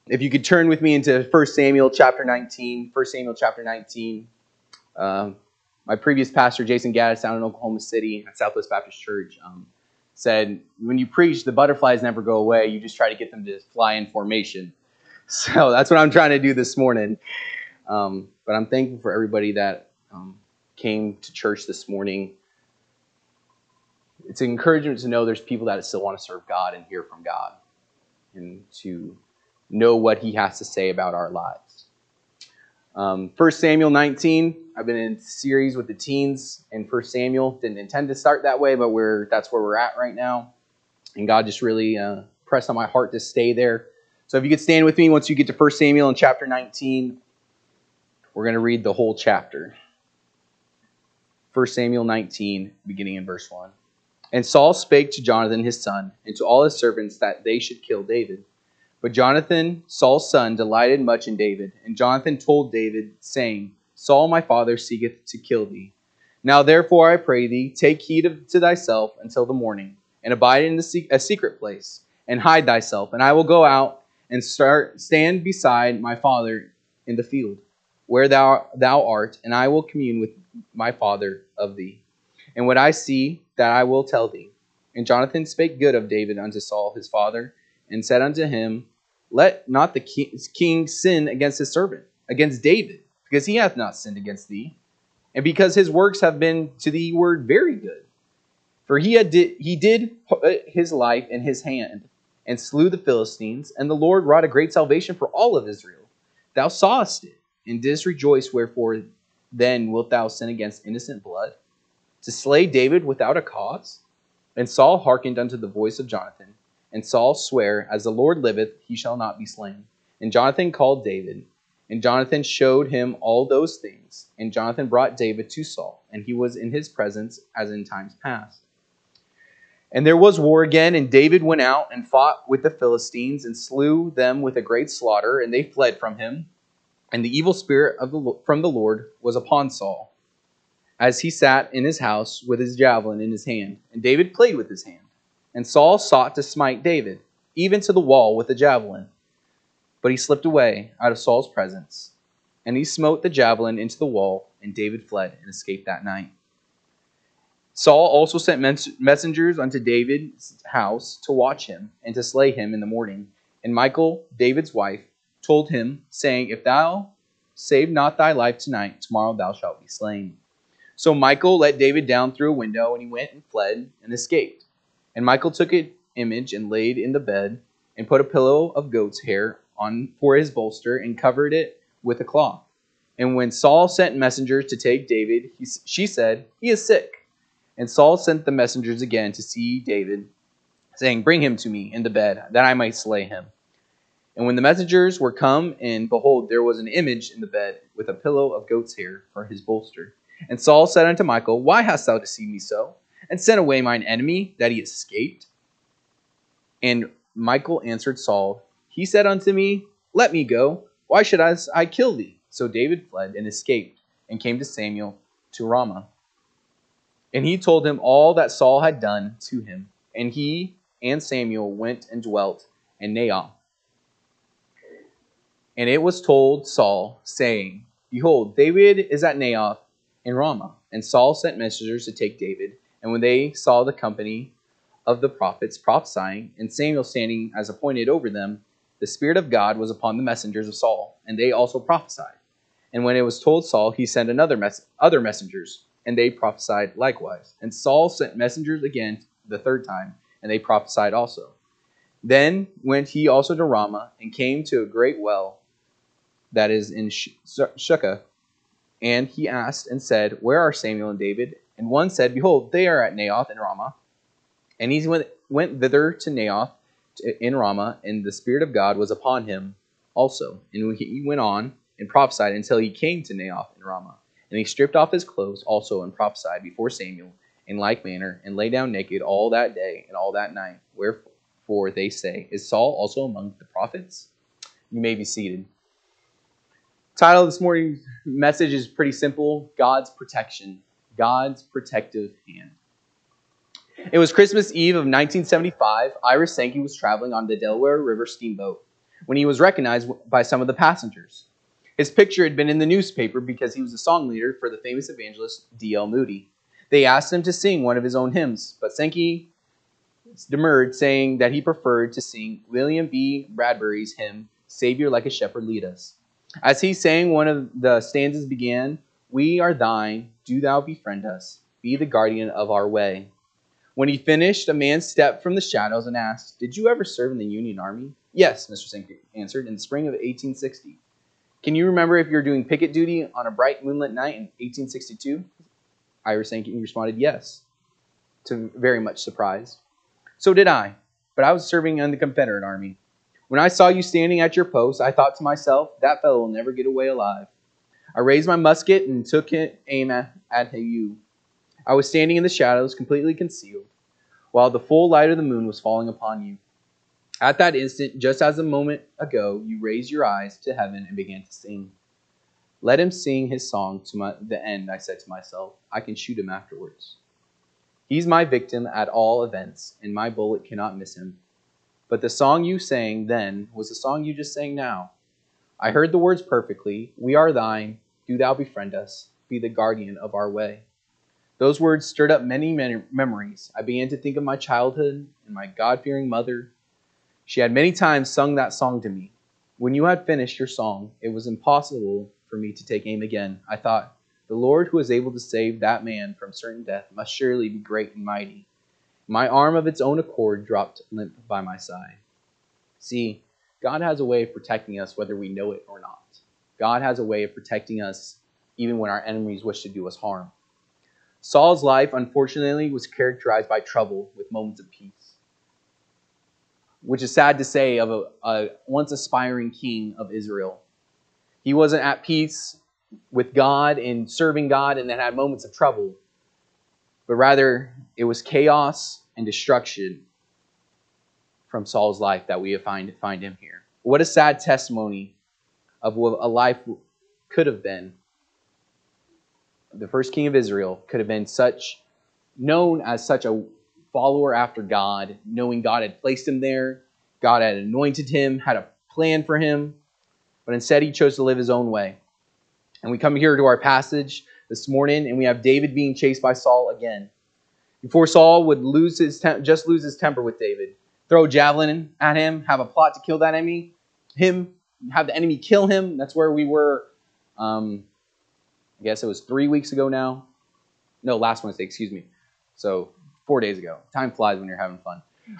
If you could turn with me into 1 Samuel chapter 19. 1 Samuel chapter 19. My previous pastor, Jason Gaddis, down in Oklahoma City at Southwest Baptist Church, said, when you preach, the butterflies never go away. You just try to get them to fly in formation. So that's what I'm trying to do this morning. But I'm thankful for everybody that came to church this morning. It's an encouragement to know there's people that still want to serve God and hear from God and to know what he has to say about our lives. 1 Samuel 19, I've been in a series with the teens in 1 Samuel. Didn't intend to start that way, but that's where we're at right now. And God just really pressed on my heart to stay there. So if you could stand with me once you get to 1 Samuel in chapter 19, we're going to read the whole chapter. 1 Samuel 19, beginning in verse 1. And Saul spake to Jonathan his son, and to all his servants, that they should kill David. But Jonathan, Saul's son, delighted much in David. And Jonathan told David, saying, Saul my father seeketh to kill thee. Now therefore I pray thee, take heed to thyself until the morning, and abide in a secret place, and hide thyself. And I will go out and stand beside my father in the field, where thou art, and I will commune with my father of thee. And what I see, that I will tell thee. And Jonathan spake good of David unto Saul his father, and said unto him, Let not the king sin against his servant, against David, because he hath not sinned against thee, and because his works have been to thee word very good. For he did put his life in his hand, and slew the Philistines, and the Lord wrought a great salvation for all of Israel. Thou sawest it, and didst rejoice, wherefore then wilt thou sin against innocent blood, to slay David without a cause? And Saul hearkened unto the voice of Jonathan. And Saul sware, As the Lord liveth, he shall not be slain. And Jonathan called David. And Jonathan showed him all those things. And Jonathan brought David to Saul, and he was in his presence as in times past. And there was war again, and David went out and fought with the Philistines, and slew them with a great slaughter, and they fled from him. And the evil spirit from the Lord was upon Saul, as he sat in his house with his javelin in his hand. And David played with his hand. And Saul sought to smite David, even to the wall with the javelin. But he slipped away out of Saul's presence. And he smote the javelin into the wall, and David fled and escaped that night. Saul also sent messengers unto David's house to watch him, and to slay him in the morning. And Michal, David's wife, told him, saying, If thou save not thy life tonight, tomorrow thou shalt be slain. So Michal let David down through a window, and he went and fled and escaped. And Michal took an image and laid in the bed, and put a pillow of goat's hair on for his bolster, and covered it with a cloth. And when Saul sent messengers to take David, she said, He is sick. And Saul sent the messengers again to see David, saying, Bring him to me in the bed, that I might slay him. And when the messengers were come in, behold, there was an image in the bed, with a pillow of goat's hair for his bolster. And Saul said unto Michal, Why hast thou deceived me so, and sent away mine enemy, that he escaped? And Michal answered Saul, He said unto me, Let me go. Why should I kill thee? So David fled and escaped, and came to Samuel to Ramah. And he told him all that Saul had done to him. And he and Samuel went and dwelt in Naioth. And it was told Saul, saying, Behold, David is at Naioth in Ramah. And Saul sent messengers to take David. And when they saw the company of the prophets prophesying, and Samuel standing as appointed over them, the Spirit of God was upon the messengers of Saul, and they also prophesied. And when it was told Saul, he sent other messengers, and they prophesied likewise. And Saul sent messengers again the third time, and they prophesied also. Then went he also to Ramah, and came to a great well that is in Shucah. And he asked and said, Where are Samuel and David? And one said, Behold, they are at Naioth in Ramah. And he went thither to Naioth in Ramah, and the Spirit of God was upon him also. And he went on and prophesied until he came to Naioth in Ramah. And he stripped off his clothes also and prophesied before Samuel in like manner, and lay down naked all that day and all that night. Wherefore they say, Is Saul also among the prophets? You may be seated. Title of this morning's message is pretty simple: God's protection, God's protective hand. It was Christmas Eve of 1975. Ira Sankey was traveling on the Delaware River steamboat when he was recognized by some of the passengers. His picture had been in the newspaper because he was the song leader for the famous evangelist D.L. Moody. They asked him to sing one of his own hymns, but Sankey demurred, saying that he preferred to sing William B. Bradbury's hymn, Savior Like a Shepherd Lead Us. As he sang, one of the stanzas began, "We are thine, do thou befriend us, be the guardian of our way." When he finished, a man stepped from the shadows and asked, "Did you ever serve in the Union Army?" "Yes," Mr. Sankey answered, "in the spring of 1860. "Can you remember if you were doing picket duty on a bright moonlit night in 1862? Ira Sankey responded, "Yes," to very much surprise. "So did I, but I was serving in the Confederate Army. When I saw you standing at your post, I thought to myself, that fellow will never get away alive. I raised my musket and took aim at you. I was standing in the shadows, completely concealed, while the full light of the moon was falling upon you. At that instant, just as a moment ago, you raised your eyes to heaven and began to sing. Let him sing his song to the end, I said to myself. I can shoot him afterwards. He's my victim at all events, and my bullet cannot miss him. But the song you sang then was the song you just sang now. I heard the words perfectly. We are thine, do thou befriend us, be the guardian of our way. Those words stirred up many memories. I began to think of my childhood and my God-fearing mother. She had many times sung that song to me. When you had finished your song, it was impossible for me to take aim again. I thought, the Lord who is able to save that man from certain death must surely be great and mighty. My arm of its own accord dropped limp by my side. See, God has a way of protecting us whether we know it or not. God has a way of protecting us even when our enemies wish to do us harm. Saul's life, unfortunately, was characterized by trouble with moments of peace, which is sad to say of a once aspiring king of Israel. He wasn't at peace with God and serving God and then had moments of trouble, but rather it was chaos and destruction from Saul's life that we find him here. What a sad testimony of what a life could have been. The first king of Israel could have been known as such a follower after God, knowing God had placed him there, God had anointed him, had a plan for him, but instead he chose to live his own way. And we come here to our passage this morning, and we have David being chased by Saul again. Before Saul would lose his temper with David, throw a javelin at him, have a plot to kill that enemy, have the enemy kill him. That's where we were, I guess it was 3 weeks ago now. No, last Wednesday, excuse me. So 4 days ago. Time flies when you're having fun.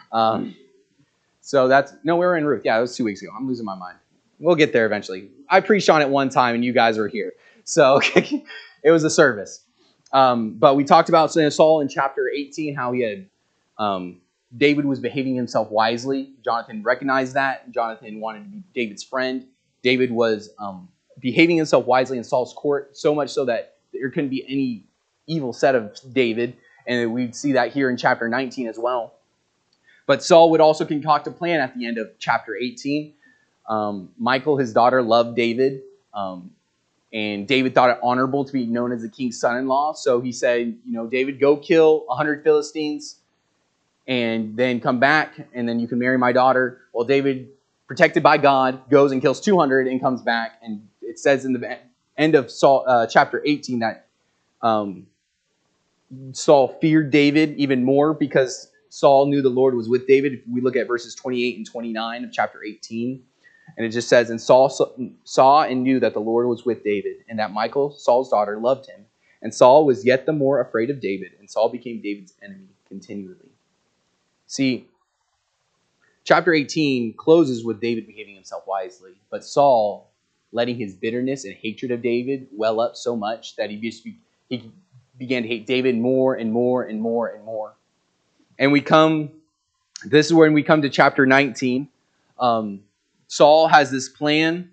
We were in Ruth. Yeah, it was 2 weeks ago. I'm losing my mind. We'll get there eventually. I preached on it one time and you guys were here. So it was a service. But we talked about Saul in chapter 18, how he had, David was behaving himself wisely. Jonathan recognized that. Jonathan wanted to be David's friend. David was behaving himself wisely in Saul's court, so much so that there couldn't be any evil said of David. And we'd see that here in chapter 19 as well. But Saul would also concoct a plan at the end of chapter 18. Michal, his daughter, loved David. And David thought it honorable to be known as the king's son-in-law. So he said, David, go kill 100 Philistines and then come back and then you can marry my daughter. Well, David, protected by God, goes and kills 200 and comes back. And it says in the end of chapter 18 that Saul feared David even more because Saul knew the Lord was with David. If we look at verses 28 and 29 of chapter 18, and it just says, and Saul saw and knew that the Lord was with David, and that Michal, Saul's daughter, loved him. And Saul was yet the more afraid of David, and Saul became David's enemy continually. See, chapter 18 closes with David behaving himself wisely, but Saul letting his bitterness and hatred of David well up so much that he began to hate David more and more and more and more. And this is when we come to chapter 19. Saul has this plan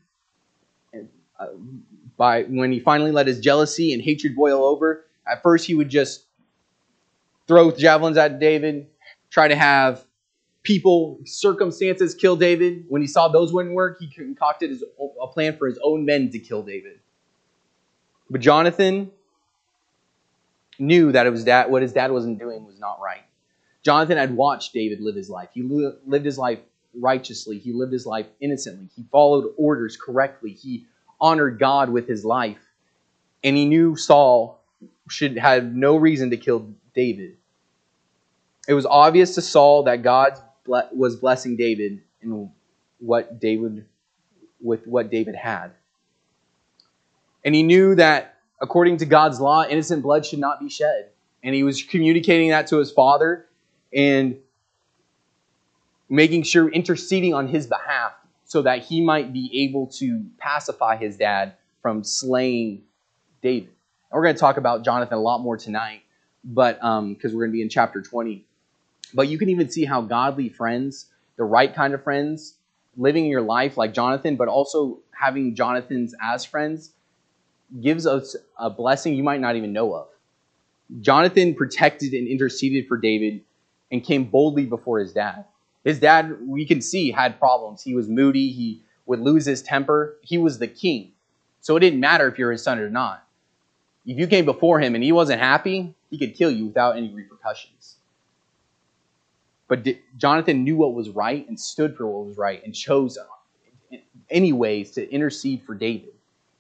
when he finally let his jealousy and hatred boil over. At first, he would just throw javelins at David, try to have circumstances kill David. When he saw those wouldn't work, he concocted a plan for his own men to kill David. But Jonathan knew that what his dad wasn't doing was not right. Jonathan had watched David live his life. He lived his life righteously. He lived his life innocently. He followed orders correctly. He honored God with his life. And he knew Saul should have no reason to kill David. It was obvious to Saul that God was blessing David in what David had. And he knew that according to God's law, innocent blood should not be shed. And he was communicating that to his father and making sure, interceding on his behalf so that he might be able to pacify his dad from slaying David. And we're going to talk about Jonathan a lot more tonight, but because we're going to be in chapter 20. But you can even see how godly friends, the right kind of friends, living in your life like Jonathan, but also having Jonathans as friends, gives us a blessing you might not even know of. Jonathan protected and interceded for David and came boldly before his dad. His dad, we can see, had problems. He was moody. He would lose his temper. He was the king. So it didn't matter if you're his son or not. If you came before him and he wasn't happy, he could kill you without any repercussions. But Jonathan knew what was right and stood for what was right and chose anyways to intercede for David.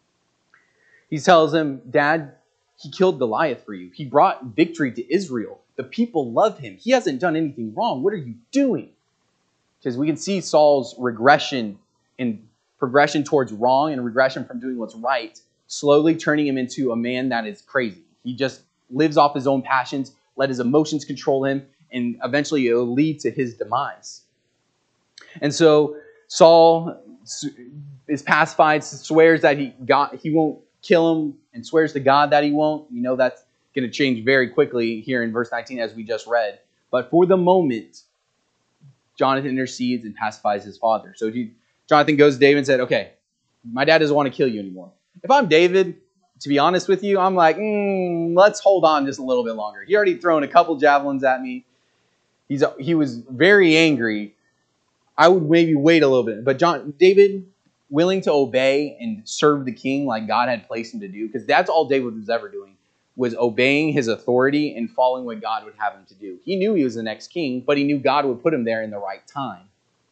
He tells him, Dad, he killed Goliath for you. He brought victory to Israel. The people love him. He hasn't done anything wrong. What are you doing? Because we can see Saul's regression and progression towards wrong and regression from doing what's right, slowly turning him into a man that is crazy. He just lives off his own passions, let his emotions control him, and eventually it will lead to his demise. And so Saul is pacified, swears that he won't kill him, and swears to God that he won't. We know that's going to change very quickly here in verse 19 as we just read. But for the moment, Jonathan intercedes and pacifies his father. So Jonathan goes to David and said, okay, my dad doesn't want to kill you anymore. If I'm David, to be honest with you, I'm like, let's hold on just a little bit longer. He already thrown a couple javelins at me. He was very angry. I would maybe wait a little bit. But David, willing to obey and serve the king like God had placed him to do, because that's all David was ever doing, was obeying his authority and following what God would have him to do. He knew he was the next king, but he knew God would put him there in the right time.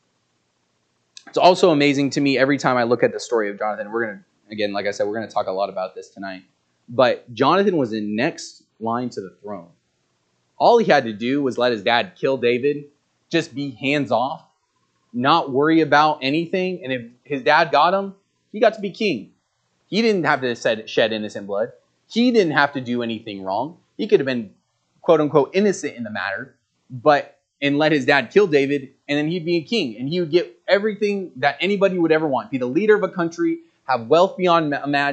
It's also amazing to me every time I look at the story of Jonathan. We're going to, again, like I said, we're going to talk a lot about this tonight. But Jonathan was the next line to the throne. All he had to do was let his dad kill David, just be hands off, not worry about anything. And if his dad got him, he got to be king. He didn't have to shed innocent blood. He didn't have to do anything wrong. He could have been, quote unquote, innocent in the matter, and let his dad kill David, and then he'd be a king. And he would get everything that anybody would ever want. Be the leader of a country, have wealth beyond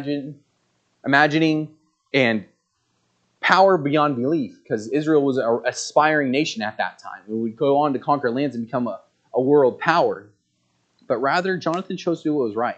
imagining, and power beyond belief, because Israel was an aspiring nation at that time. It would go on to conquer lands and become a world power. But rather, Jonathan chose to do what was right.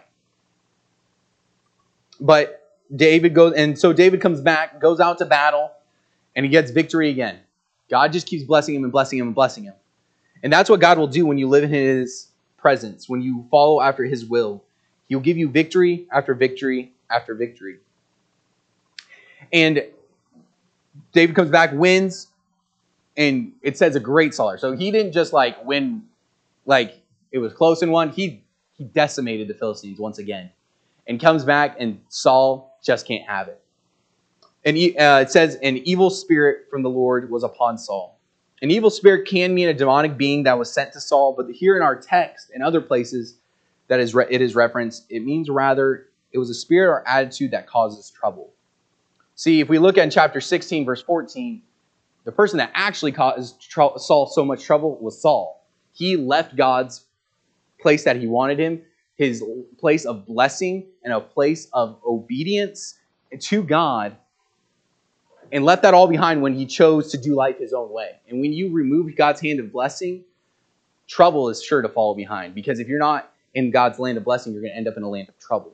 But David comes back, goes out to battle, and he gets victory again. God just keeps blessing him and blessing him and blessing him. And that's what God will do when you live in his presence, when you follow after his will. He'll give you victory after victory after victory. And David comes back, wins, and it says a great slaughter. So he didn't just win like it was close and won. He decimated the Philistines once again. And comes back, and Saul just can't have it. And it says, an evil spirit from the Lord was upon Saul. An evil spirit can mean a demonic being that was sent to Saul, but here in our text and other places that it is referenced, it means rather it was a spirit or attitude that causes trouble. See, if we look at chapter 16, verse 14, the person that actually caused Saul so much trouble was Saul. He left God's place that he wanted him, his place of blessing and a place of obedience to God, and left that all behind when he chose to do life his own way. And when you remove God's hand of blessing, trouble is sure to follow behind. Because if you're not in God's land of blessing, you're going to end up in a land of trouble.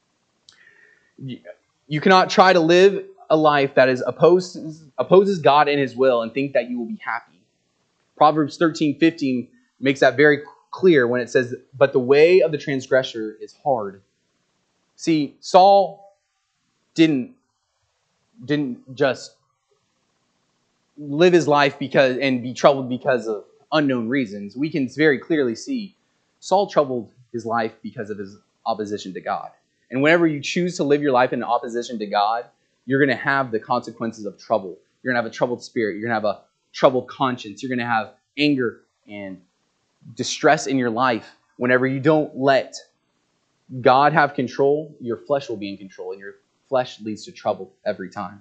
You cannot try to live a life that opposes God and his will and think that you will be happy. Proverbs 13:15 makes that very clear when it says, but the way of the transgressor is hard. See, Saul didn't just live his life and be troubled because of unknown reasons. We can very clearly see Saul troubled his life because of his opposition to God. And whenever you choose to live your life in opposition to God, you're going to have the consequences of trouble. You're going to have a troubled spirit. You're going to have a troubled conscience. You're going to have anger and distress in your life. Whenever you don't let God have control, your flesh will be in control, and your flesh leads to trouble every time.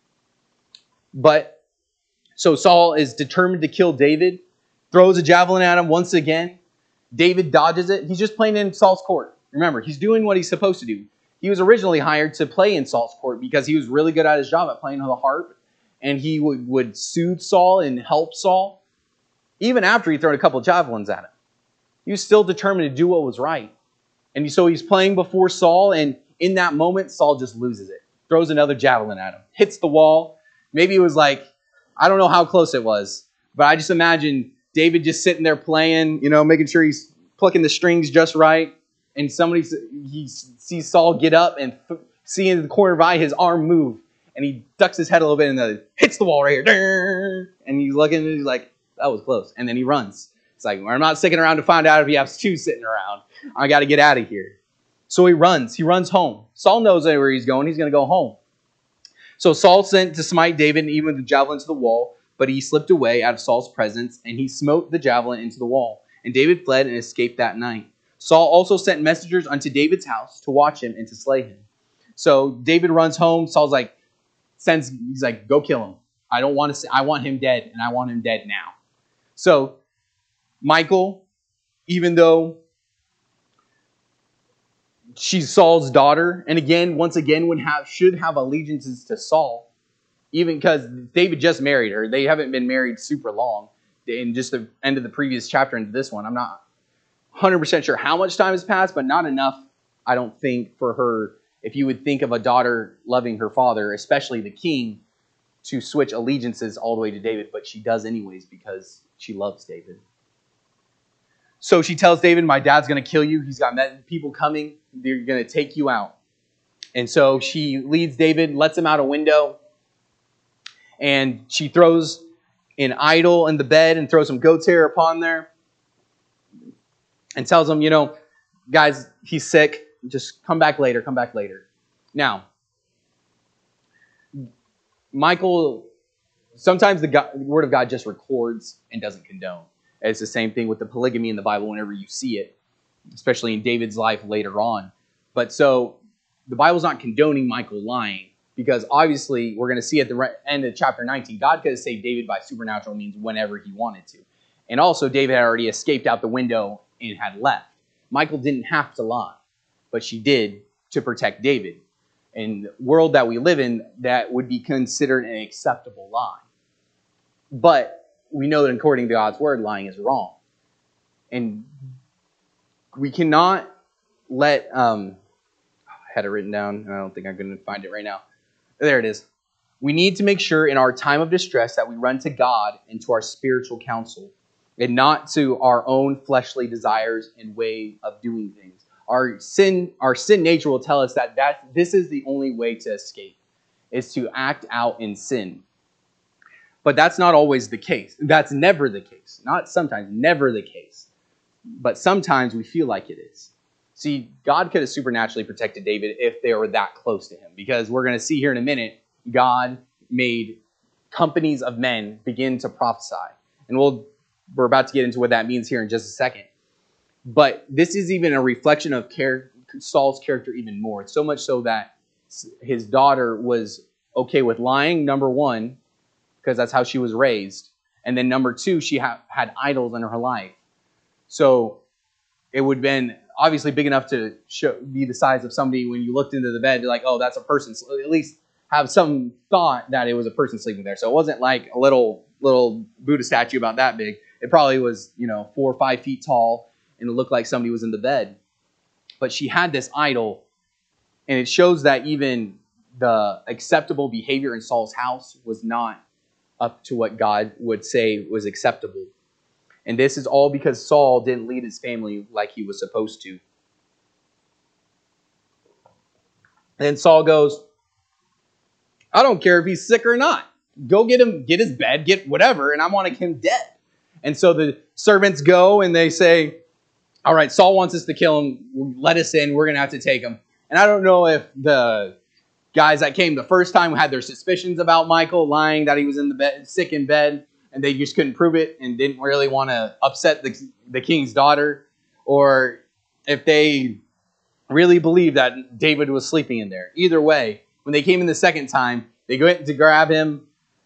But so Saul is determined to kill David, throws a javelin at him once again. David dodges it. He's just playing in Saul's court. Remember, he's doing what he's supposed to do. He was originally hired to play in Saul's court because he was really good at his job at playing on the harp, and he would soothe Saul and help Saul. Even after he threw a couple javelins at him, he was still determined to do what was right. And so he's playing before Saul, and in that moment, Saul just loses it. Throws another javelin at him. Hits the wall. Maybe it was like, I don't know how close it was, but I just imagine David just sitting there playing, making sure he's plucking the strings just right. And he sees Saul get up and see in the corner of his eye his arm move. And he ducks his head a little bit and then hits the wall right here. And he's looking and he's like, that was close. And then he runs. It's like, I'm not sticking around to find out if he has two sitting around. I got to get out of here. So he runs. He runs home. Saul knows where he's going. He's going to go home. So Saul sent to smite David and even with the javelin to the wall, but he slipped away out of Saul's presence, and he smote the javelin into the wall. And David fled and escaped that night. Saul also sent messengers unto David's house to watch him and to slay him. So David runs home. Saul's like, he's like, go kill him. I want him dead, and I want him dead now. So Michal, even though she's Saul's daughter, and once again should have allegiances to Saul, even because David just married her. They haven't been married super long. In just the end of the previous chapter into this one, I'm not 100% sure how much time has passed, but not enough, I don't think, for her, if you would think of a daughter loving her father, especially the king, to switch allegiances all the way to David, but she does anyways because she loves David. So she tells David, my dad's going to kill you. He's got people coming. They're going to take you out. And so she leads David, lets him out a window, and she throws an idol in the bed and throws some goat's hair upon there and tells him, guys, he's sick. Just come back later. Come back later. Now, Michal, sometimes the Word of God just records and doesn't condone. It's the same thing with the polygamy in the Bible whenever you see it, especially in David's life later on. But so the Bible's not condoning Michal lying, because obviously we're going to see at the end of chapter 19, God could have saved David by supernatural means whenever he wanted to. And also David had already escaped out the window and had left. Michal didn't have to lie, but she did to protect David. In the world that we live in, that would be considered an acceptable lie. But we know that according to God's word, lying is wrong. And we cannot let... I had it written down, and I don't think I'm going to find it right now. There it is. We need to make sure in our time of distress that we run to God and to our spiritual counsel, and not to our own fleshly desires and way of doing things. Our sin nature will tell us that this is the only way to escape, is to act out in sin. But that's not always the case. That's never the case. Not sometimes, never the case. But sometimes we feel like it is. See, God could have supernaturally protected David if they were that close to him. Because we're going to see here in a minute, God made companies of men begin to prophesy. And we're about to get into what that means here in just a second. But this is even a reflection of Saul's character even more. So much so that his daughter was okay with lying, number one, because that's how she was raised. And then number two, she had idols in her life. So it would have been obviously big enough to be the size of somebody when you looked into the bed, like, oh, that's a person. So at least have some thought that it was a person sleeping there. So it wasn't like a little Buddha statue about that big. It probably was, 4 or 5 feet tall, and it looked like somebody was in the bed. But she had this idol, and it shows that even the acceptable behavior in Saul's house was not up to what God would say was acceptable. And this is all because Saul didn't lead his family like he was supposed to. And Saul goes, I don't care if he's sick or not. Go get him, get his bed, get whatever, and I want him dead. And so the servants go and they say, all right, Saul wants us to kill him. Let us in. We're going to have to take him. And I don't know if the guys that came the first time had their suspicions about Michal lying that he was in the bed, sick in bed, and they just couldn't prove it and didn't really want to upset the king's daughter, or if they really believed that David was sleeping in there. Either way, when they came in the second time, they went to grab him,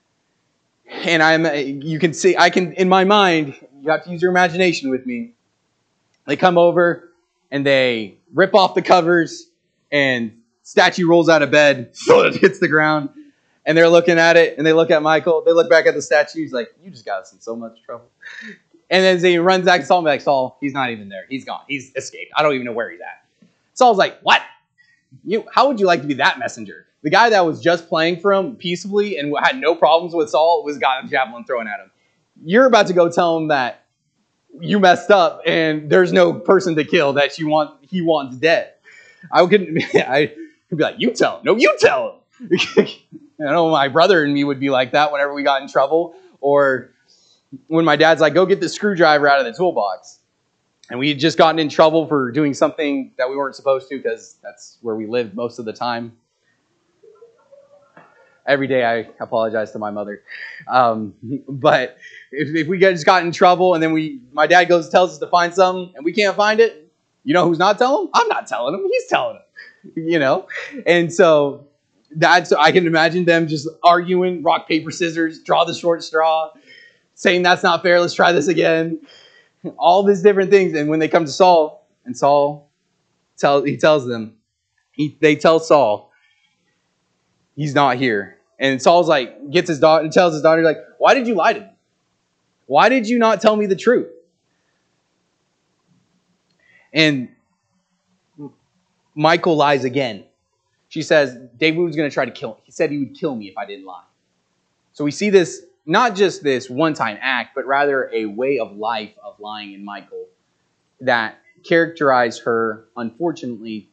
and you can see, I can, in my mind, you have to use your imagination with me. They come over and they rip off the covers, and statue rolls out of bed, so it hits the ground, and they're looking at it, and they look at Michal, they look back at the statue, he's like, you just got us in so much trouble. And then he runs back to Saul and be like, Saul, he's not even there. He's gone. He's escaped. I don't even know where he's at. Saul's like, what? How would you like to be that messenger? The guy that was just playing for him peaceably and had no problems with Saul was got a javelin thrown at him. You're about to go tell him that you messed up and there's no person to kill that he wants dead. I'd be like, you tell him. No, you tell him. I know my brother and me would be like that whenever we got in trouble, or when my dad's like, go get the screwdriver out of the toolbox. And we had just gotten in trouble for doing something that we weren't supposed to, because that's where we lived most of the time. Every day I apologize to my mother. But if we just got in trouble and then my dad tells us to find something and we can't find it, you know who's not telling him? I'm not telling him. He's telling him. And so I can imagine them just arguing, rock, paper, scissors, draw the short straw, saying that's not fair, let's try this again. All these different things. And when they come to Saul, and Saul tells them, they tell Saul, he's not here. And Saul's like, gets his daughter and tells his daughter, like, why did you lie to me? Why did you not tell me the truth? And Michal lies again. She says, David was going to try to kill me. He said he would kill me if I didn't lie. So we see this, not just this one-time act, but rather a way of life of lying in Michal that characterized her, unfortunately,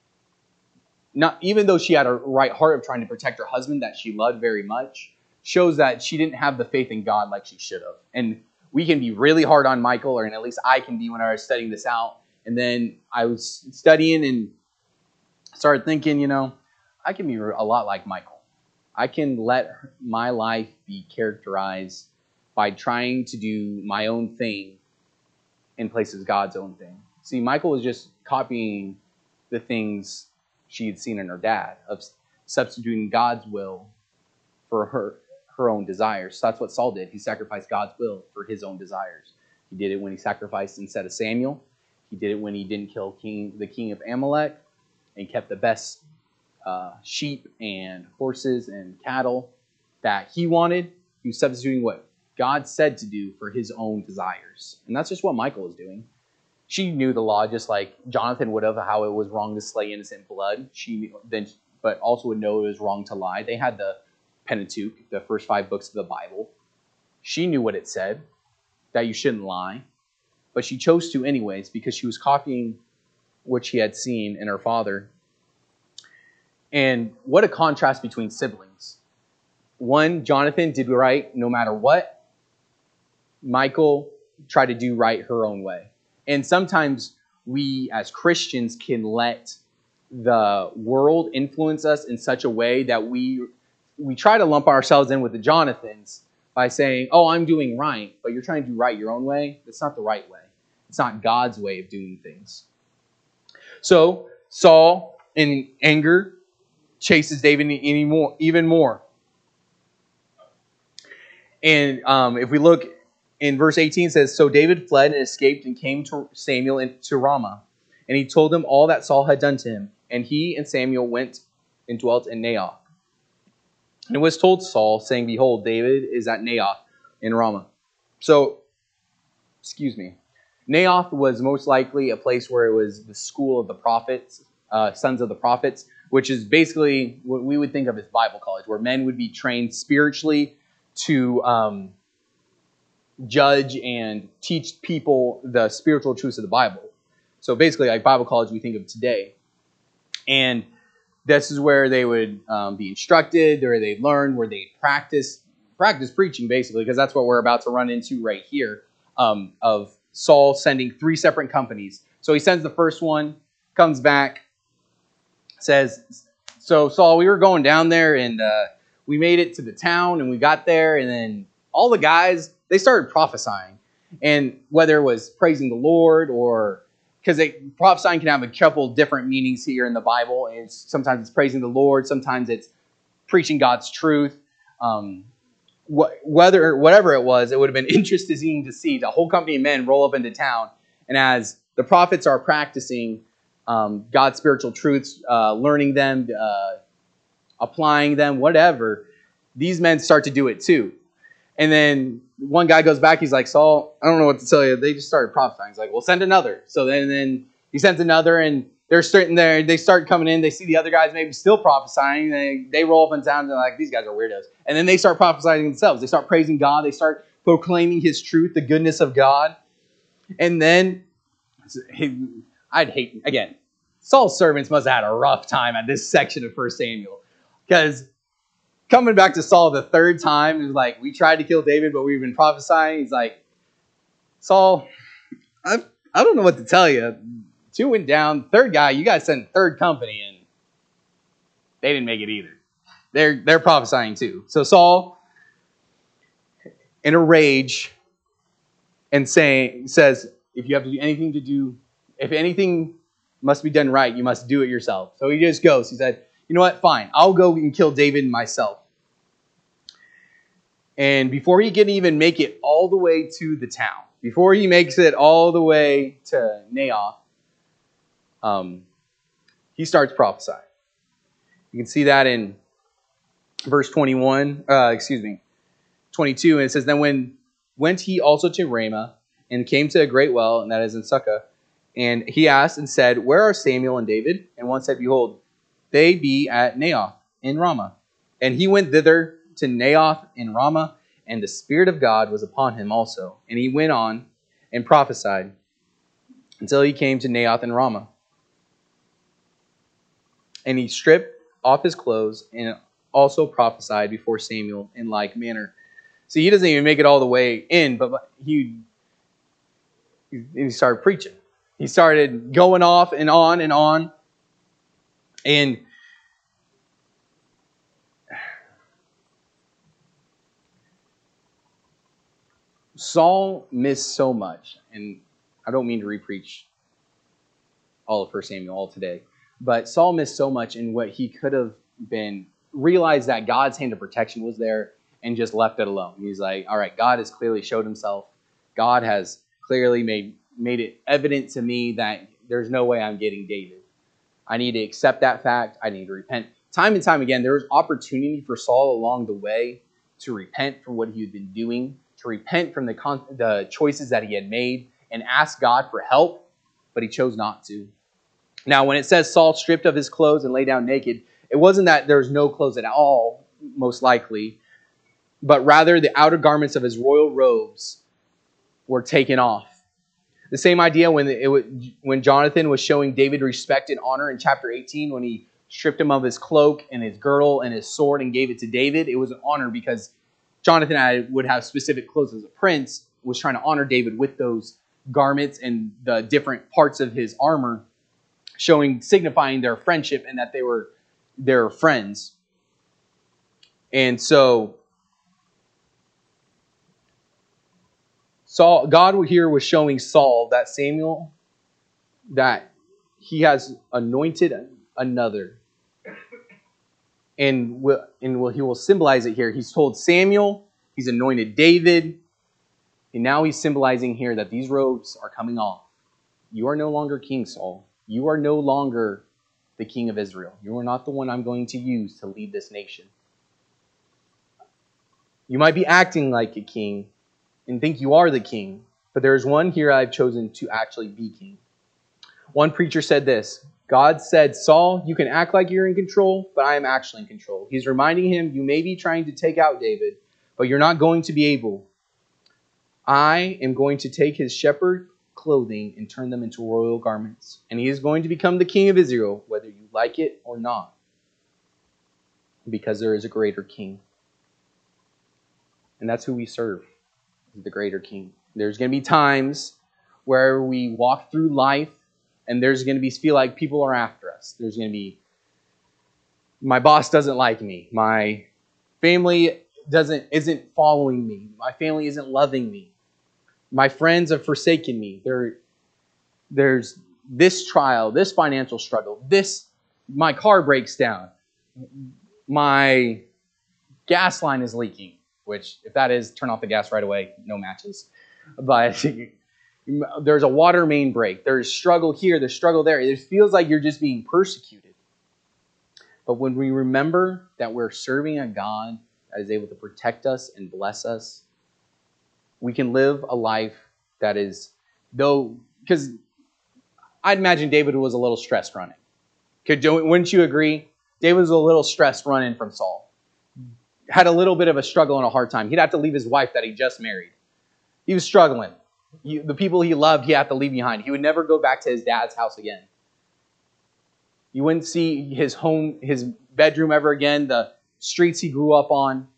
not even though she had a right heart of trying to protect her husband that she loved very much, shows that she didn't have the faith in God like she should have. And we can be really hard on Michal, or at least I can be when I was studying this out. And then I was studying and started thinking, I can be a lot like Michal. I can let my life be characterized by trying to do my own thing in places God's own thing. See, Michal was just copying the things she had seen in her dad, of substituting God's will for her own desires. So that's what Saul did. He sacrificed God's will for his own desires. He did it when he sacrificed instead of Samuel. He did it when he didn't kill the king of Amalek, and kept the best sheep and horses and cattle that he wanted. He was substituting what God said to do for his own desires. And that's just what Michal was doing. She knew the law just like Jonathan would have, how it was wrong to slay innocent blood. But also would know it was wrong to lie. They had the Pentateuch, the first 5 books of the Bible. She knew what it said, that you shouldn't lie. But she chose to anyways because she was copying what she had seen in her father. And what a contrast between siblings. One, Jonathan did right no matter what. Michal tried to do right her own way. And sometimes we as Christians can let the world influence us in such a way that we try to lump ourselves in with the Jonathans by saying, oh, I'm doing right, but you're trying to do right your own way. It's not the right way. It's not God's way of doing things. So Saul, in anger, chases David even more. And if we look in verse 18, it says, so David fled and escaped and came to Samuel to Ramah. And he told him all that Saul had done to him. And he and Samuel went and dwelt in Naioth. And it was told Saul, saying, behold, David is at Naioth in Ramah. So, Naioth was most likely a place where it was the school of the prophets, sons of the prophets, which is basically what we would think of as Bible college, where men would be trained spiritually to judge and teach people the spiritual truths of the Bible. So basically, like Bible college we think of today. And this is where they would be instructed, where they'd learn, where they'd practice preaching, basically, because that's what we're about to run into right here, of Saul sending 3 separate companies. So he sends the first one, comes back, says, so Saul, we were going down there and we made it to the town and we got there and then all the guys, they started prophesying. And whether it was praising the Lord or, because prophesying can have a couple different meanings here in the Bible. And sometimes it's praising the Lord, sometimes it's preaching God's truth. Whatever it was, it would have been interesting to see the whole company of men roll up into town. And as the prophets are practicing God's spiritual truths, learning them, applying them, whatever, these men start to do it too. And then one guy goes back, he's like, Saul, I don't know what to tell you. They just started prophesying. He's like, well, send another. So then he sends another, and they're sitting there, they start coming in, they see the other guys maybe still prophesying, they roll up and down, and they're like, these guys are weirdos. And then they start prophesying themselves. They start praising God. They start proclaiming His truth, the goodness of God. And then, again, Saul's servants must have had a rough time at this section of 1 Samuel. Because coming back to Saul the third time, it was like, we tried to kill David, but we've been prophesying. He's like, Saul, I don't know what to tell you. 2 went down. Third guy, you guys sent third company, and they didn't make it either. They're prophesying too. So Saul, in a rage, and says, if you have to do if anything must be done right, you must do it yourself. So he just goes. He said, you know what? Fine. I'll go and kill David myself. And before he can even make it all the way to the town, before he makes it all the way to Naioth, he starts prophesying. You can see that in verse 22, and it says, then went he also to Ramah, and came to a great well, and that is in Sukkah. And he asked and said, where are Samuel and David? And one said, behold, they be at Naioth in Ramah. And he went thither to Naioth in Ramah, and the Spirit of God was upon him also. And he went on and prophesied until he came to Naioth in Ramah. And he stripped off his clothes and also prophesied before Samuel in like manner. See, he doesn't even make it all the way in, but he started preaching. He started going off and on and on. And Saul missed so much. And I don't mean to repreach all of 1 Samuel all today. But Saul missed so much in what he could have been, realized that God's hand of protection was there and just left it alone. He's like, all right, God has clearly showed himself. God has clearly made it evident to me that there's no way I'm getting David. I need to accept that fact. I need to repent. Time and time again, there was opportunity for Saul along the way to repent from what he had been doing, to repent from the choices that he had made, and ask God for help, but he chose not to. Now, when it says Saul stripped of his clothes and lay down naked, it wasn't that there was no clothes at all, most likely, but rather the outer garments of his royal robes were taken off. The same idea when Jonathan was showing David respect and honor in chapter 18, when he stripped him of his cloak and his girdle and his sword and gave it to David. It was an honor because Jonathan would have specific clothes as a prince, was trying to honor David with those garments and the different parts of his armor, signifying their friendship and that they were their friends. And so God here was showing Saul that Samuel, that he has anointed another. And he will symbolize it here. He's told Samuel, he's anointed David, and now he's symbolizing here that these robes are coming off. You are no longer King Saul. You are no longer the king of Israel. You are not the one I'm going to use to lead this nation. You might be acting like a king and think you are the king, but there is one here I've chosen to actually be king. One preacher said this: God said, Saul, you can act like you're in control, but I am actually in control. He's reminding him, you may be trying to take out David, but you're not going to be able. I am going to take his shepherd clothing and turn them into royal garments. And he is going to become the king of Israel, whether you like it or not, because there is a greater king. And that's who we serve, the greater king. There's going to be times where we walk through life, and there's going to feel like people are after us. There's going to be, my boss doesn't like me. My family isn't following me. My family isn't loving me. My friends have forsaken me. There's this trial, this financial struggle, my car breaks down. My gas line is leaking, which if that is, turn off the gas right away, no matches. But there's a water main break. There's struggle here, there's struggle there. It feels like you're just being persecuted. But when we remember that we're serving a God that is able to protect us and bless us, we can live a life that is, because I'd imagine David was a little stressed running. Wouldn't you agree? David was a little stressed running from Saul. Had a little bit of a struggle and a hard time. He'd have to leave his wife that he just married. He was struggling. The people he loved, he had to leave behind. He would never go back to his dad's house again. You wouldn't see his home, his bedroom ever again, the streets he grew up on.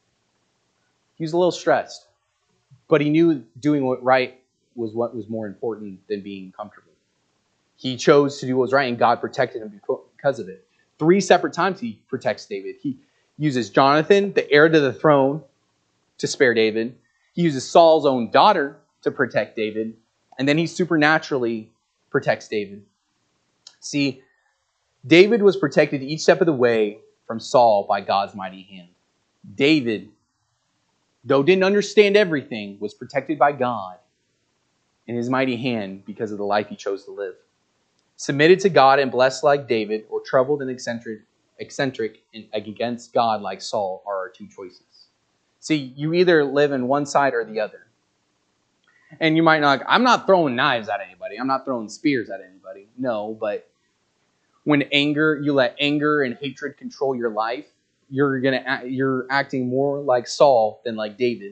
He was a little stressed. But he knew doing what right was what was more important than being comfortable. He chose to do what was right, and God protected him because of it. 3 separate times he protects David. He uses Jonathan, the heir to the throne, to spare David. He uses Saul's own daughter to protect David. And then he supernaturally protects David. See, David was protected each step of the way from Saul by God's mighty hand. David, though didn't understand everything, was protected by God in his mighty hand because of the life he chose to live. Submitted to God and blessed like David, or troubled and eccentric and against God like Saul are our 2 choices. See, you either live in one side or the other. And you might not, I'm not throwing knives at anybody. I'm not throwing spears at anybody. No, but when you let anger and hatred control your life, you're acting more like Saul than like David.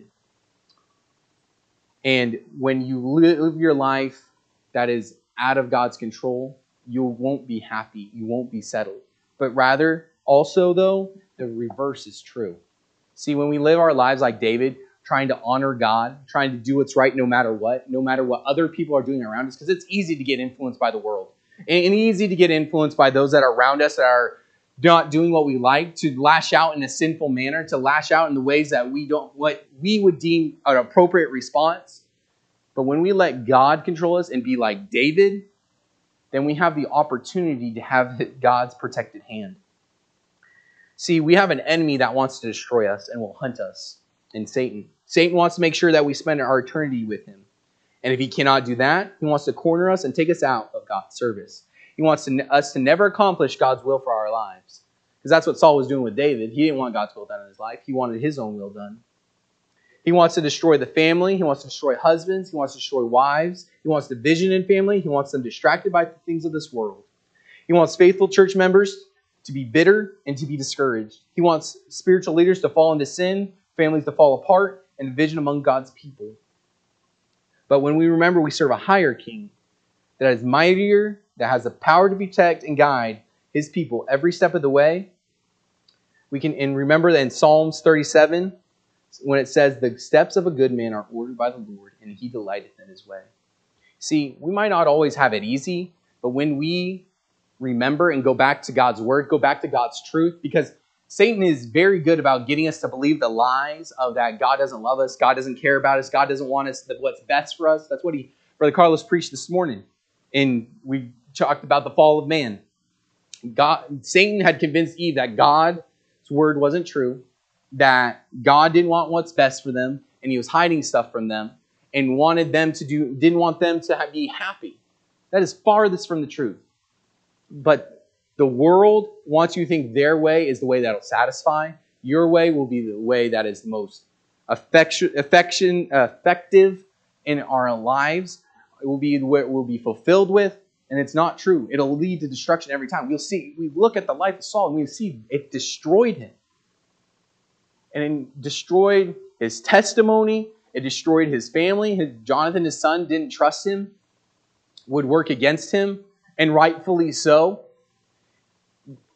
And when you live your life that is out of God's control, you won't be happy. You won't be settled. But rather, also though, the reverse is true. See, when we live our lives like David, trying to honor God, trying to do what's right no matter what other people are doing around us, because it's easy to get influenced by the world. And easy to get influenced by those that are around us that are not doing what we like, to lash out in a sinful manner, to lash out in the ways that what we would deem an appropriate response. But when we let God control us and be like David, then we have the opportunity to have God's protected hand. See, we have an enemy that wants to destroy us and will hunt us, and Satan. Satan wants to make sure that we spend our eternity with him. And if he cannot do that, he wants to corner us and take us out of God's service. He wants us to never accomplish God's will for our lives. Because that's what Saul was doing with David. He didn't want God's will done in his life. He wanted his own will done. He wants to destroy the family. He wants to destroy husbands. He wants to destroy wives. He wants division in family. He wants them distracted by the things of this world. He wants faithful church members to be bitter and to be discouraged. He wants spiritual leaders to fall into sin, families to fall apart, and division among God's people. But when we remember we serve a higher king that is mightier, that has the power to protect and guide his people every step of the way, we can, and remember that in Psalms 37, when it says, the steps of a good man are ordered by the Lord, and he delighteth in his way. See, we might not always have it easy, but when we remember and go back to God's word, go back to God's truth, because Satan is very good about getting us to believe the lies of that God doesn't love us, God doesn't care about us, God doesn't want us what's best for us. That's what Brother Carlos preached this morning. And we talked about the fall of man. Satan had convinced Eve that God's word wasn't true, that God didn't want what's best for them, and he was hiding stuff from them, and didn't want them to be happy. That is farthest from the truth. But the world wants you to think their way is the way that will satisfy. Your way will be the way that is the most effective in our lives. It will be what we'll be fulfilled with, and it's not true. It'll lead to destruction every time. We look at the life of Saul, and we see it destroyed him. And it destroyed his testimony. It destroyed his family. Jonathan, his son, didn't trust him, would work against him, and rightfully so.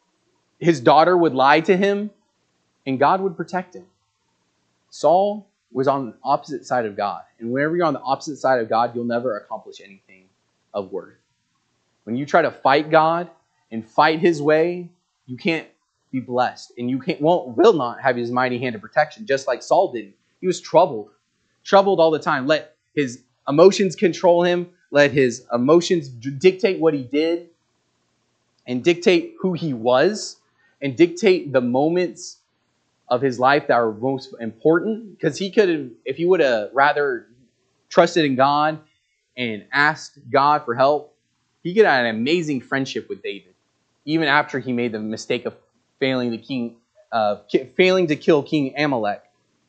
His daughter would lie to him, and God would protect him. Saul was on the opposite side of God. And whenever you're on the opposite side of God, you'll never accomplish anything of worth. When you try to fight God and fight His way, you can't be blessed. And you will not have His mighty hand of protection, just like Saul did. He was troubled all the time. Let his emotions control him. Let his emotions dictate what he did and dictate who he was and dictate the moments of his life that are most important. Because he could have, if he would have rather trusted in God and asked God for help, he could have an amazing friendship with David, even after he made the mistake of failing to kill King Amalek.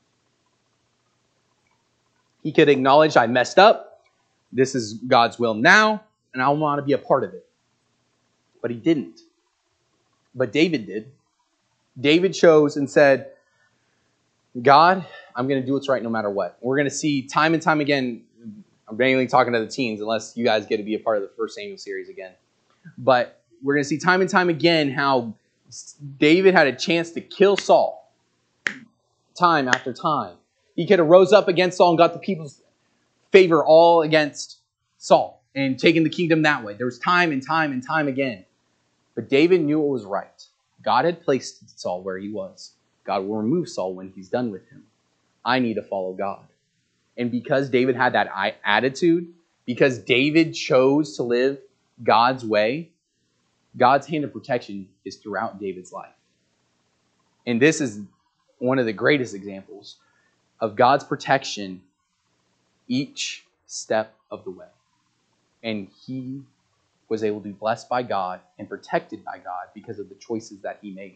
He could acknowledge, I messed up. This is God's will now, and I want to be a part of it. But he didn't. But David did. David chose and said, God, I'm going to do what's right no matter what. We're going to see time and time again. I'm mainly talking to the teens, unless you guys get to be a part of the First Samuel series again. But we're going to see time and time again how David had a chance to kill Saul time after time. He could have rose up against Saul and got the people's favor all against Saul and taken the kingdom that way. There was time and time and time again. But David knew it was right. God had placed Saul where he was. God will remove Saul when he's done with him. I need to follow God. And because David had that attitude, because David chose to live God's way, God's hand of protection is throughout David's life. And this is one of the greatest examples of God's protection each step of the way. And he was able to be blessed by God and protected by God because of the choices that he made.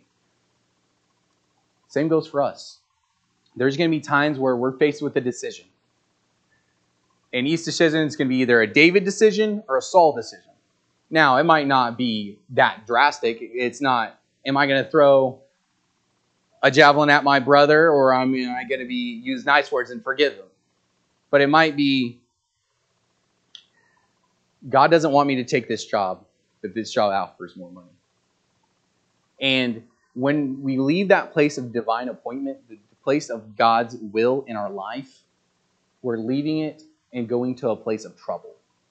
Same goes for us. There's going to be times where we're faced with a decision. And each decision is going to be either a David decision or a Saul decision. Now, it might not be that drastic. It's not, am I going to throw a javelin at my brother, or am I going to use nice words and forgive him? But it might be, God doesn't want me to take this job, but this job offers more money. And when we leave that place of divine appointment, the place of God's will in our life, we're leaving it and going to a place of trouble.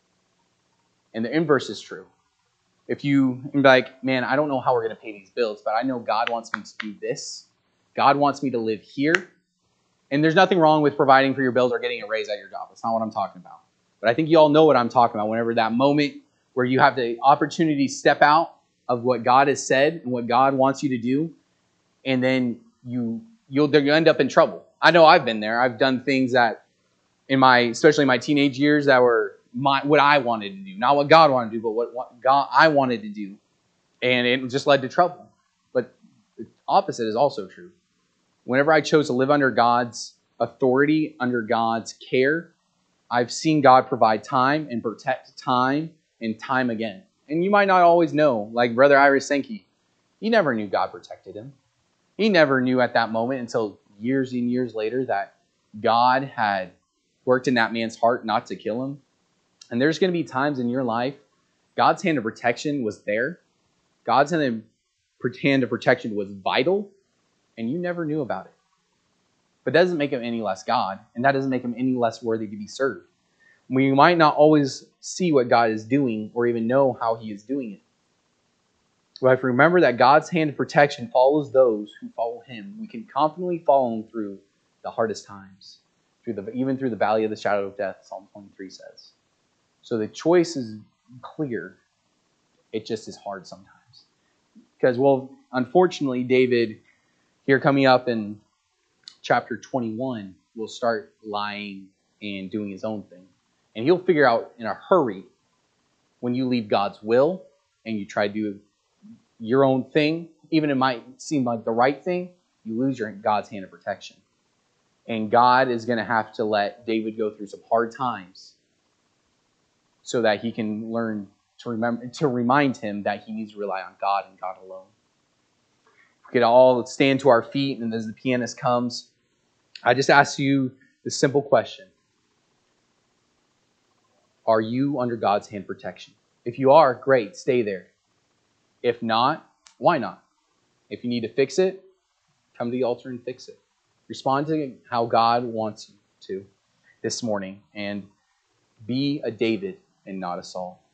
And the inverse is true. If you be like, man, I don't know how we're going to pay these bills, but I know God wants me to do this. God wants me to live here. And there's nothing wrong with providing for your bills or getting a raise at your job. That's not what I'm talking about. But I think you all know what I'm talking about. Whenever that moment where you have the opportunity to step out of what God has said and what God wants you to do, and then you'll end up in trouble. I know I've been there. I've done things that especially in my teenage years, that were what I wanted to do. Not what God wanted to do, but what I wanted to do. And it just led to trouble. But the opposite is also true. Whenever I chose to live under God's authority, under God's care, I've seen God provide time and protect time and time again. And you might not always know, like Brother Iris Sankey, he never knew God protected him. He never knew at that moment until years and years later that God had worked in that man's heart not to kill him. And there's going to be times in your life, God's hand of protection was there. God's hand of protection was vital, and you never knew about it. But that doesn't make him any less God, and that doesn't make him any less worthy to be served. We might not always see what God is doing or even know how he is doing it. But if we remember that God's hand of protection follows those who follow him, we can confidently follow him through the hardest times, even through the valley of the shadow of death, Psalm 23 says. So the choice is clear. It just is hard sometimes. Because, unfortunately, David, here coming up in chapter 21, will start lying and doing his own thing. And he'll figure out in a hurry, when you leave God's will and you try to do your own thing, even it might seem like the right thing, you lose God's hand of protection. And God is going to have to let David go through some hard times so that he can learn to remind him that he needs to rely on God and God alone. We could all stand to our feet, and as the pianist comes, I just ask you this simple question. Are you under God's hand protection? If you are, great, stay there. If not, why not? If you need to fix it, come to the altar and fix it. Respond to how God wants you to this morning and be a David and not a Saul.